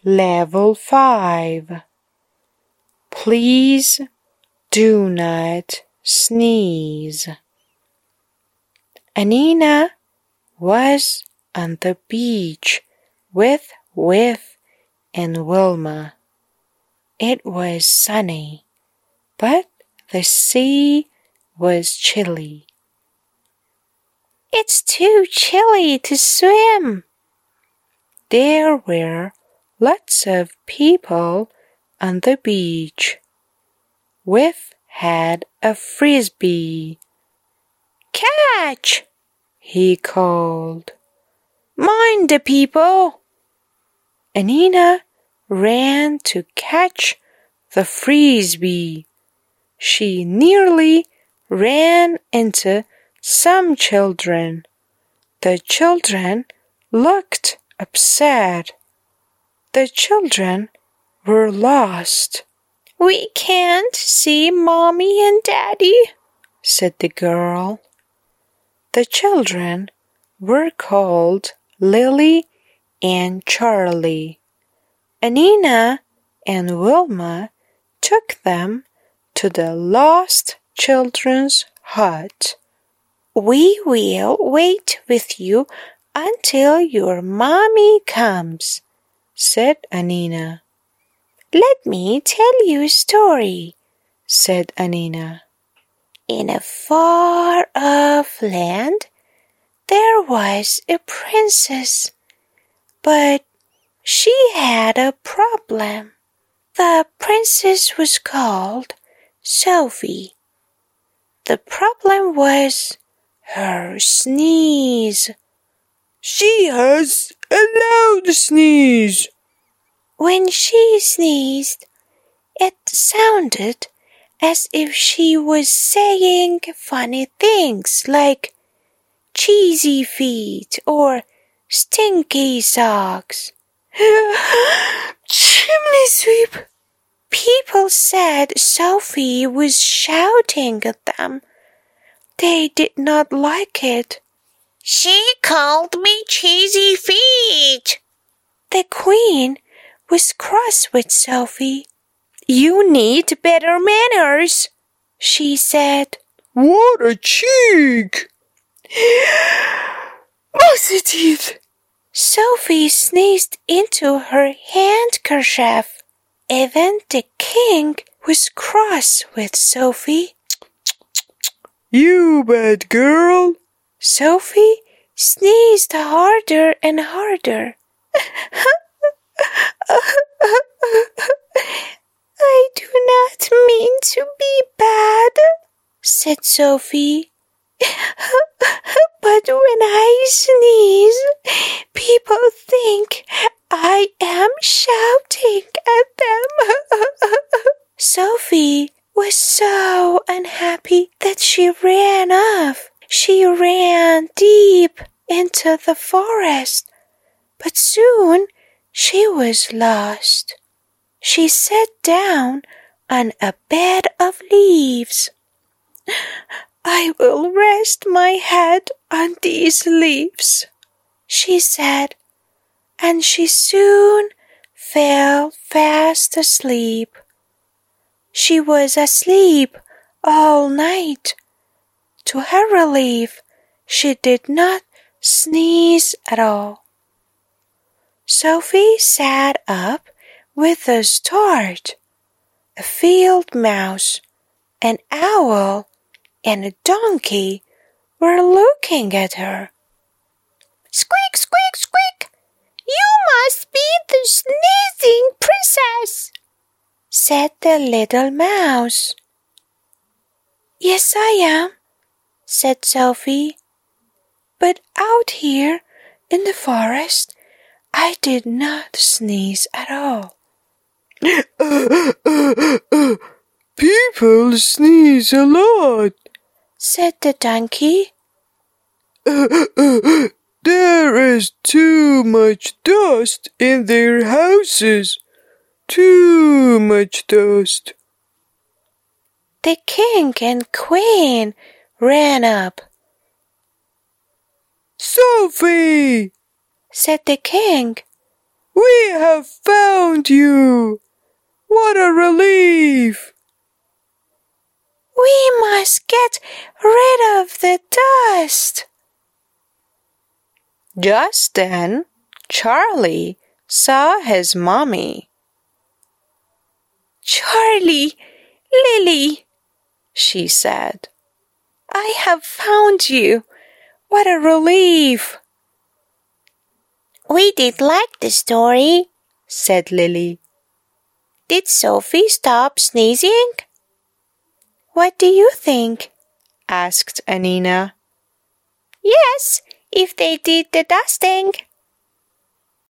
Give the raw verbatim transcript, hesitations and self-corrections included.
Level five. Please do not sneeze. Anina was on the beach with Whiff and Wilma. It was sunny, but the sea was chilly. It's too chilly to swim. There were lots of people on the beach. Whiff had a frisbee. Catch! He called. Mind the people! Anina ran to catch the frisbee. She nearly ran into some children. The children looked upset. The children were lost. We can't see Mommy and Daddy, said the girl. The children were called Lily and Charlie. Anina and Wilma took them to the lost children's hut. We will wait with you until your mommy comes, said Anina. Let me tell you a story, said Anina. In a far-off land, there was a princess, but she had a problem. The princess was called Sophie. The problem was her sneeze. She has a loud sneeze. When she sneezed, it sounded as if she was saying funny things like cheesy feet or stinky socks. Chimney sweep! People said Sophie was shouting at them. They did not like it. She called me cheesy feet. The queen was cross with Sophie. You need better manners, she said. What a cheek! Positive! Sophie sneezed into her handkerchief. Even the king was cross with Sophie. You bad girl! Sophie sneezed harder and harder. I do not mean to be bad, said Sophie. But when I sneeze, people think I am shouting at them. Sophie was so unhappy that she ran off. She ran deep into the forest, but soon she was lost. She sat down on a bed of leaves. I will rest my head on these leaves, she said, and she soon fell fast asleep. She was asleep all night. To her relief, she did not sneeze at all. Sophie sat up with a start. A field mouse, an owl, and a donkey were looking at her. Squeak, squeak, squeak! You must be the sneezing princess, said the little mouse. Yes, I am, said Sophie. But out here in the forest, I did not sneeze at all. People sneeze a lot, said the donkey. There is too much dust in their houses. Too much dust. The king and queen ran up. Sophie, said the king. We have found you! What a relief! We must get rid of the dust. Just then, Charlie saw his mommy. Charlie, Lily, she said, I have found you. What a relief! We did like the story, said Lily. Did Sophie stop sneezing? What do you think? Asked Anina. Yes, if they did the dusting,